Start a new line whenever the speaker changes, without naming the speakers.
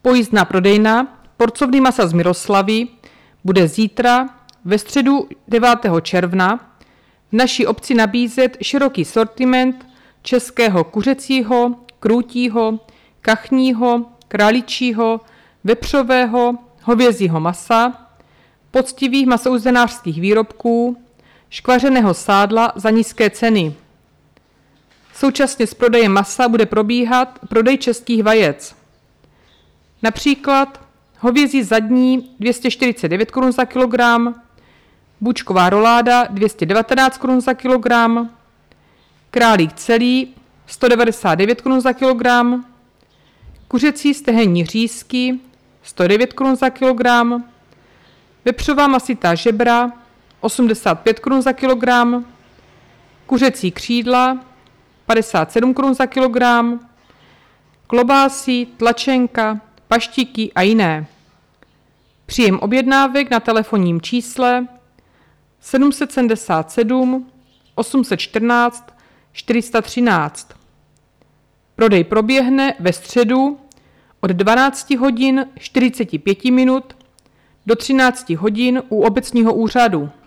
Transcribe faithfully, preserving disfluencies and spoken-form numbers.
Pojízdná prodejna porcovny masa z Miroslavy bude zítra ve středu devátého června v naší obci nabízet široký sortiment českého kuřecího, krůtího, kachního, králičího, vepřového, hovězího masa, poctivých masouzdenářských výrobků, škvařeného sádla za nízké ceny. Současně s prodejem masa bude probíhat prodej českých vajec. Například hovězí zadní dvě stě čtyřicet devět korun za kilogram, bůčková roláda dvě stě devatenáct korun za kilogram, králík celý sto devadesát devět korun za kilogram, kuřecí stehenní řízky sto devět korun za kilogram, vepřová masitá žebra osmdesát pět korun za kilogram, kuřecí křídla padesát sedm korun za kilogram, klobásy, tlačenka, paštiky a jiné. Příjem objednávek na telefonním čísle sedm set sedmdesát sedm osm set čtrnáct čtyři sta třináct. Prodej proběhne ve středu od dvanáct hodin čtyřicet pět minut do třináct hodin u obecního úřadu.